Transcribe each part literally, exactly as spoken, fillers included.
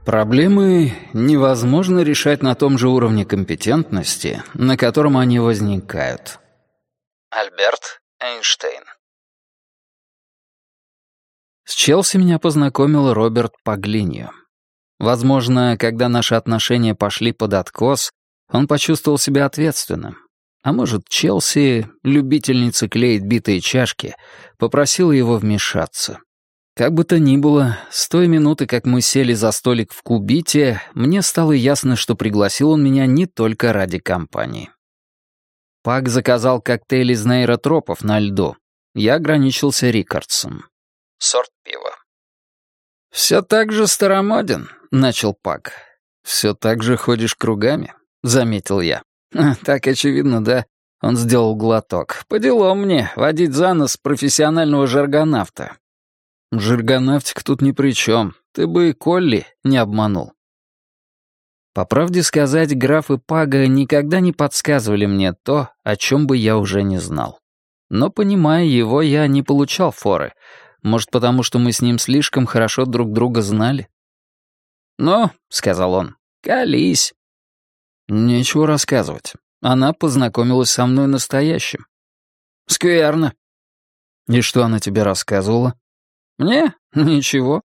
Проблемы невозможно решать на том же уровне компетентности, на котором они возникают. Альберт Эйнштейн. С Челси меня познакомил Роберт Паглиньо. Возможно, когда наши отношения пошли под откос, он почувствовал себя ответственным. А может, Челси, любительница клеить битые чашки, попросила его вмешаться. Как бы то ни было, с той минуты, как мы сели за столик в Кубите, мне стало ясно, что пригласил он меня не только ради компании. Пак заказал коктейль из нейротропов на льду. Я ограничился Рикардсом. Сорт пива. «Все так же старомоден», — начал Пак. «Все так же ходишь кругами», — заметил я. «Так очевидно, да?» Он сделал глоток. «По делам мне водить за нос профессионального жаргонавта». «Жаргонавтика тут ни при чем. Ты бы и Колли не обманул». По правде сказать, графы Пага никогда не подсказывали мне то, о чем бы я уже не знал. Но, понимая его, я не получал форы. Может, потому что мы с ним слишком хорошо друг друга знали? «Ну», — сказал он, — «колись». Нечего рассказывать. Она познакомилась со мной настоящим. «Скверно». «И что она тебе рассказывала?» «Мне? Ничего».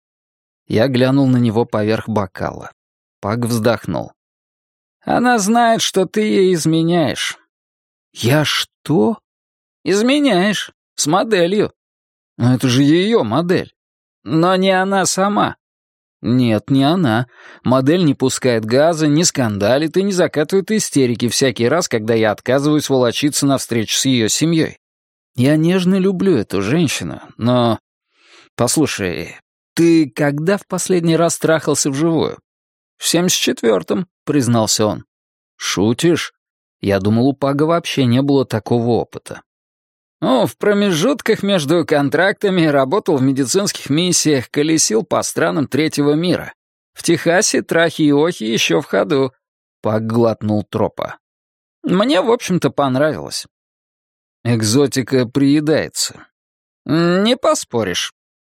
Я глянул на него поверх бокала. Пак вздохнул. «Она знает, что ты ей изменяешь». «Я что?» «Изменяешь. С моделью». «Но это же ее модель». «Но не она сама». «Нет, не она. Модель не пускает газа, не скандалит и не закатывает истерики всякий раз, когда я отказываюсь волочиться навстречу с ее семьей. Я нежно люблю эту женщину, но... Послушай, ты когда в последний раз трахался вживую?» «В семьдесят четвертом», — признался он. «Шутишь? Я думал, у Пага вообще не было такого опыта». «Ну, в промежутках между контрактами работал в медицинских миссиях, колесил по странам третьего мира. В Техасе трахи и охи еще в ходу». Паг глотнул тропа. «Мне, в общем-то, понравилось». «Экзотика приедается». «Не поспоришь».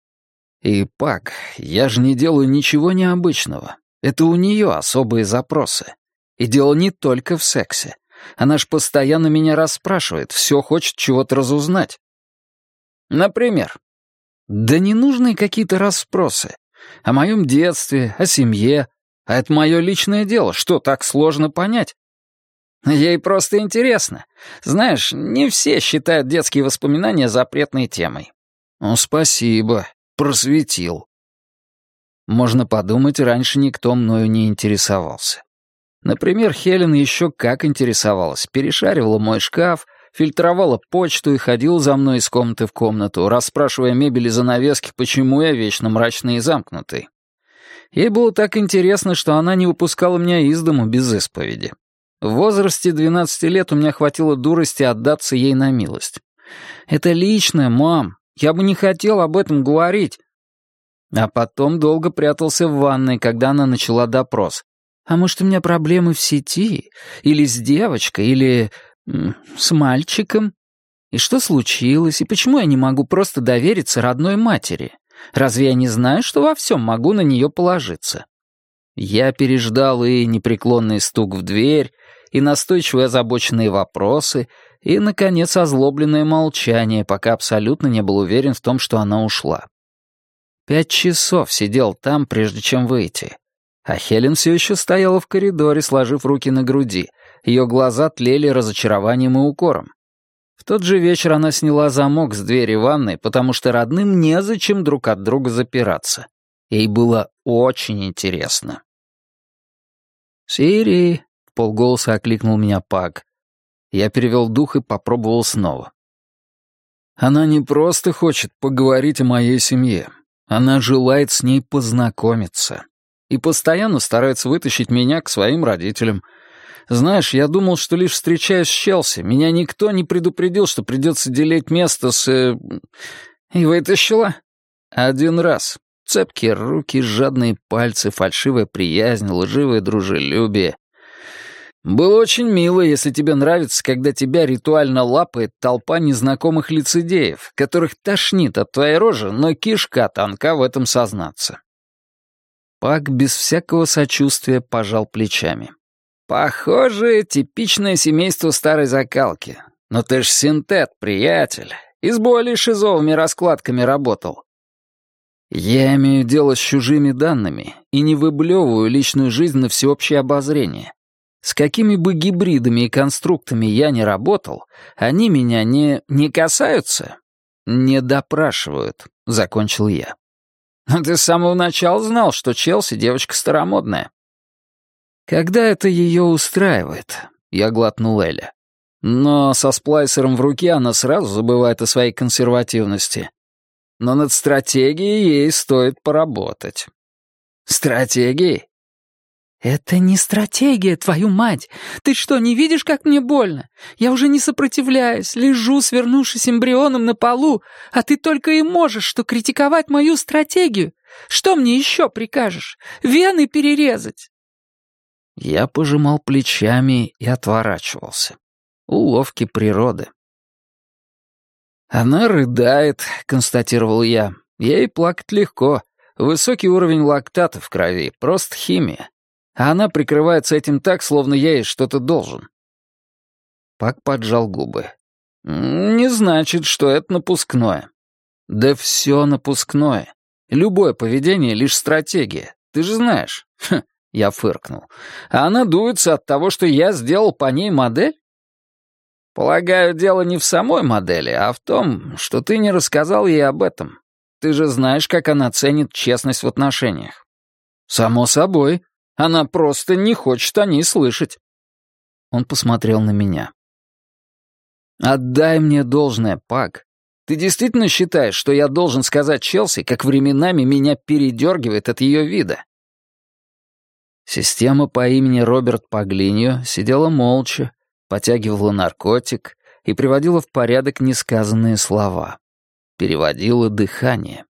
«И, Паг, я же не делаю ничего необычного. Это у нее особые запросы. И дело не только в сексе. Она ж постоянно меня расспрашивает, все хочет чего-то разузнать». «Например?» «Да ненужные какие-то расспросы. О моем детстве, о семье. А это мое личное дело. Что, так сложно понять?» «Ей просто интересно. Знаешь, не все считают детские воспоминания запретной темой». «Ну, спасибо. Просветил». Можно подумать, раньше никто мною не интересовался. Например, Хелен еще как интересовалась, перешаривала мой шкаф, фильтровала почту и ходила за мной из комнаты в комнату, расспрашивая мебель и занавески, почему я вечно мрачный и замкнутый. Ей было так интересно, что она не выпускала меня из дому без исповеди. В возрасте двенадцати лет у меня хватило дурости отдаться ей на милость. «Это личное, мам. Я бы не хотел об этом говорить». А потом долго прятался в ванной, когда она начала допрос. «А может, у меня проблемы в сети? Или с девочкой? Или м, с мальчиком? И что случилось? И почему я не могу просто довериться родной матери? Разве я не знаю, что во всем могу на нее положиться?» Я переждал и непреклонный стук в дверь, и настойчивые озабоченные вопросы, и, наконец, озлобленное молчание, пока абсолютно не был уверен в том, что она ушла. Пять часов сидел там, прежде чем выйти. А Хелен все еще стояла в коридоре, сложив руки на груди. Ее глаза тлели разочарованием и укором. В тот же вечер она сняла замок с двери ванной, потому что родным незачем друг от друга запираться. Ей было очень интересно. «Сири!» — вполголоса окликнул меня Паг. Я перевел дух и попробовал снова. «Она не просто хочет поговорить о моей семье. Она желает с ней познакомиться. И постоянно старается вытащить меня к своим родителям. Знаешь, я думал, что лишь встречаюсь с Челси. Меня никто не предупредил, что придется делить место с... Э... И вытащила? Один раз. Цепкие руки, жадные пальцы, фальшивая приязнь, лживое дружелюбие. Было очень мило, если тебе нравится, когда тебя ритуально лапает толпа незнакомых лицедеев, которых тошнит от твоей рожи, но кишка тонка в этом сознаться. Пак без всякого сочувствия пожал плечами. «Похоже, типичное семейство старой закалки. Но ты ж синтет, приятель. И с более шизовыми раскладками работал». «Я имею дело с чужими данными и не выблевываю личную жизнь на всеобщее обозрение. С какими бы гибридами и конструктами я ни работал, они меня не... не касаются, не допрашивают», — закончил я. «Но ты с самого начала знал, что Челси девочка старомодная». «Когда это ее устраивает», — я глотнул Эля. «Но со сплайсером в руке она сразу забывает о своей консервативности. Но над стратегией ей стоит поработать». «Стратегией?» «Это не стратегия, твою мать! Ты что, не видишь, как мне больно? Я уже не сопротивляюсь, лежу, свернувшись эмбрионом на полу, а ты только и можешь что критиковать мою стратегию. Что мне еще прикажешь? Вены перерезать?» Я пожимал плечами и отворачивался. Уловки природы. «Она рыдает», — констатировал я. «Ей плакать легко. Высокий уровень лактата в крови, просто химия. А она прикрывается этим так, словно я ей что-то должен». Пак поджал губы. «Не значит, что это напускное». «Да все напускное. Любое поведение — лишь стратегия. Ты же знаешь». Хм, я фыркнул. «А она дуется от того, что я сделал по ней модель?» «Полагаю, дело не в самой модели, а в том, что ты не рассказал ей об этом. Ты же знаешь, как она ценит честность в отношениях». «Само собой. Она просто не хочет о ней слышать». Он посмотрел на меня. «Отдай мне должное, Пак. Ты действительно считаешь, что я должен сказать Челси, как временами меня передергивает от ее вида?» Система по имени Роберт Паглиньо сидела молча, потягивала наркотик и приводила в порядок несказанные слова. Переводила дыхание.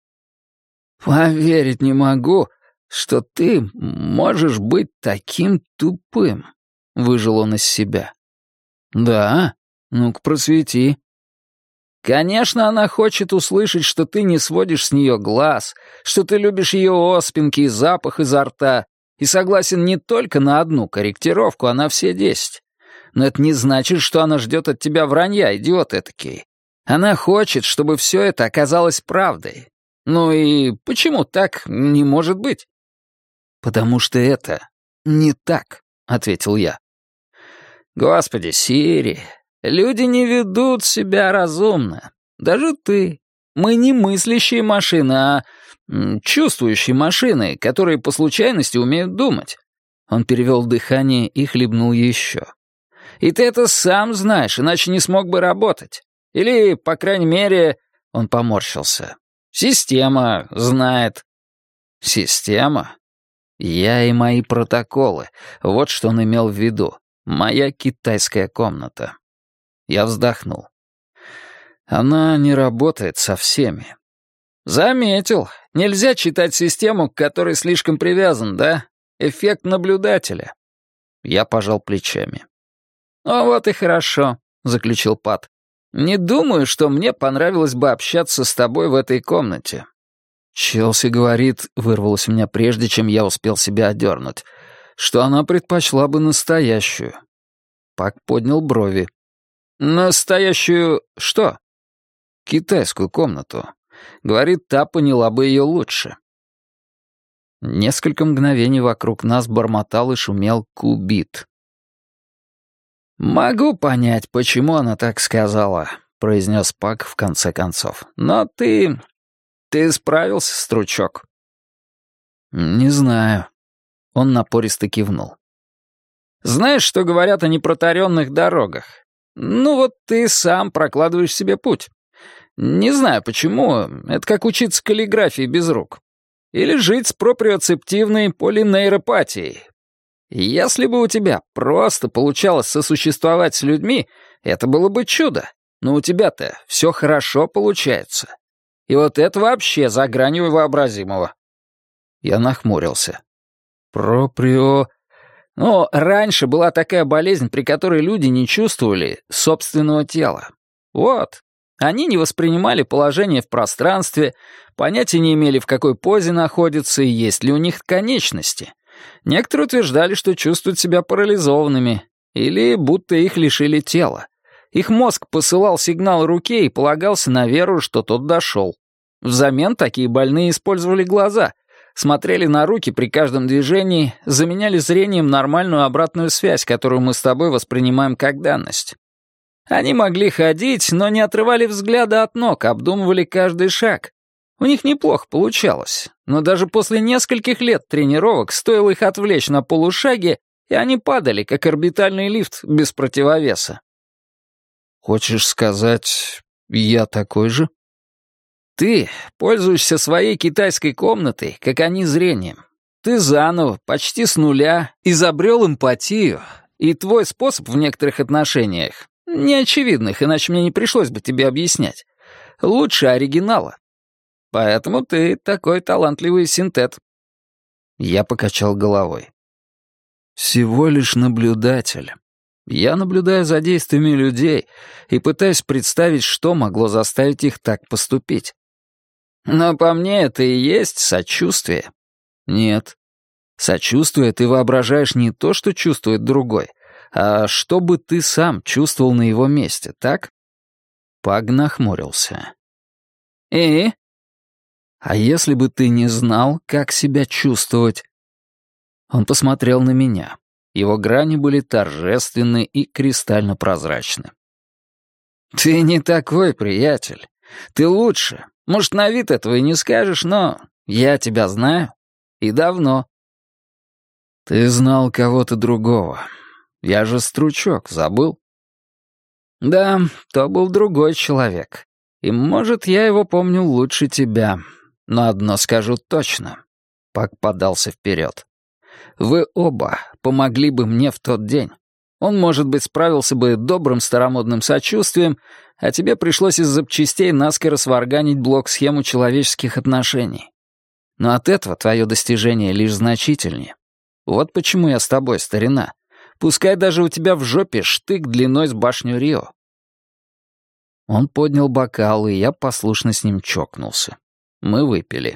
«Поверить не могу, что ты можешь быть таким тупым», — выжил он из себя. «Да? Ну-ка просвети». «Конечно, она хочет услышать, что ты не сводишь с нее глаз, что ты любишь ее оспинки и запах изо рта, и согласен не только на одну корректировку, а на все десять. Но это не значит, что она ждет от тебя вранья, идиот этакий. Она хочет, чтобы все это оказалось правдой. Ну и почему так не может быть?» «Потому что это не так», — ответил я. «Господи, Сири, люди не ведут себя разумно. Даже ты. Мы не мыслящие машины, а м, чувствующие машины, которые по случайности умеют думать». Он перевел дыхание и хлебнул еще. «И ты это сам знаешь, иначе не смог бы работать. Или, по крайней мере...» Он поморщился. «Система знает». «Система?» Я и мои протоколы. Вот что он имел в виду. Моя китайская комната. Я вздохнул. Она не работает со всеми. Заметил. Нельзя читать систему, к которой слишком привязан, да? Эффект наблюдателя. Я пожал плечами. «Ну вот и хорошо», — заключил Пат. «Не думаю, что мне понравилось бы общаться с тобой в этой комнате». «Челси говорит», — вырвалось у меня прежде, чем я успел себя одернуть, что она предпочла бы настоящую. Пак поднял брови. «Настоящую что?» «Китайскую комнату. Говорит, та поняла бы ее лучше». Несколько мгновений вокруг нас бормотал и шумел Кубит. «Могу понять, почему она так сказала», — произнес Пак в конце концов. «Но ты... ты справился, стручок?» «Не знаю». Он напористо кивнул. «Знаешь, что говорят о непротаренных дорогах? Ну вот ты сам прокладываешь себе путь. Не знаю почему, это как учиться каллиграфии без рук. Или жить с проприоцептивной полинейропатией. Если бы у тебя просто получалось сосуществовать с людьми, это было бы чудо. Но у тебя-то все хорошо получается. И вот это вообще за гранью вообразимого». Я нахмурился. «Проприо...» «Ну, раньше была такая болезнь, при которой люди не чувствовали собственного тела. Вот. Они не воспринимали положение в пространстве, понятия не имели, в какой позе находятся и есть ли у них конечности. Некоторые утверждали, что чувствуют себя парализованными, или будто их лишили тела. Их мозг посылал сигнал руке и полагался на веру, что тот дошел. Взамен такие больные использовали глаза, смотрели на руки при каждом движении, заменяли зрением нормальную обратную связь, которую мы с тобой воспринимаем как данность. Они могли ходить, но не отрывали взгляда от ног, обдумывали каждый шаг. У них неплохо получалось, но даже после нескольких лет тренировок стоило их отвлечь на полушаге, и они падали, как орбитальный лифт без противовеса. «Хочешь сказать, я такой же?» «Ты пользуешься своей китайской комнатой, как они зрением. Ты заново, почти с нуля, изобрел эмпатию, и твой способ в некоторых отношениях неочевидных, иначе мне не пришлось бы тебе объяснять. Лучше оригинала. Поэтому ты такой талантливый синтет». Я покачал головой. «Всего лишь наблюдатель. Я наблюдаю за действиями людей и пытаюсь представить, что могло заставить их так поступить. Но по мне это и есть сочувствие». «Нет. Сочувствие ты воображаешь не то, что чувствует другой, а что бы ты сам чувствовал на его месте, так?» Паг нахмурился. «И?» «А если бы ты не знал, как себя чувствовать?» Он посмотрел на меня. Его грани были торжественны и кристально прозрачны. «Ты не такой, приятель. Ты лучше. Может, на вид этого и не скажешь, но я тебя знаю. И давно». «Ты знал кого-то другого. Я же Стручок, забыл?» «Да, то был другой человек. И, может, я его помню лучше тебя. Но одно скажу точно». Пак подался вперед. «Вы оба помогли бы мне в тот день. Он, может быть, справился бы добрым старомодным сочувствием, а тебе пришлось из запчастей наскоро сварганить блок-схему человеческих отношений. Но от этого твое достижение лишь значительнее. Вот почему я с тобой, старина. Пускай даже у тебя в жопе штык длиной с башню Рио». Он поднял бокал, и я послушно с ним чокнулся. Мы выпили.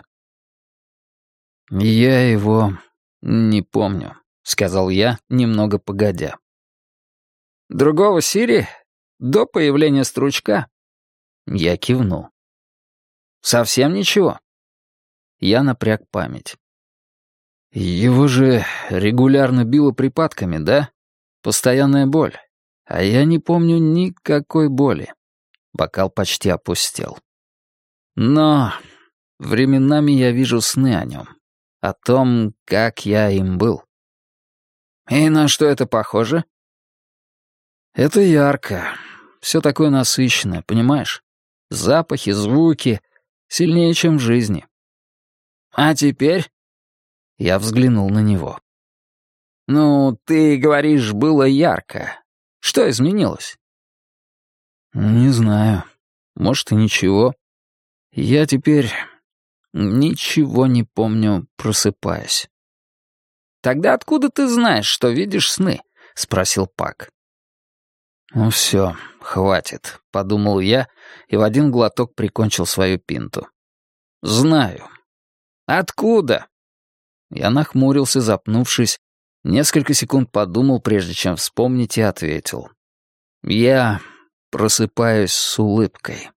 «Я его не помню», — сказал я, немного погодя. «Другого Сири? До появления Стручка?» Я кивнул. «Совсем ничего?» Я напряг память. «Его же регулярно било припадками, да? Постоянная боль. А я не помню никакой боли». Бокал почти опустел. «Но временами я вижу сны о нем. О том, как я им был». «И на что это похоже?» «Это ярко. Все такое насыщенное, понимаешь? Запахи, звуки. Сильнее, чем в жизни». «А теперь?» Я взглянул на него. «Ну, ты говоришь, было ярко. Что изменилось?» «Не знаю. Может, и ничего. Я теперь ничего не помню, просыпаясь». «Тогда откуда ты знаешь, что видишь сны?» — спросил Пак. «Ну все, хватит», — подумал я и в один глоток прикончил свою пинту. «Знаю». «Откуда?» Я нахмурился, запнувшись, несколько секунд подумал, прежде чем вспомнить, и ответил. «Я просыпаюсь с улыбкой».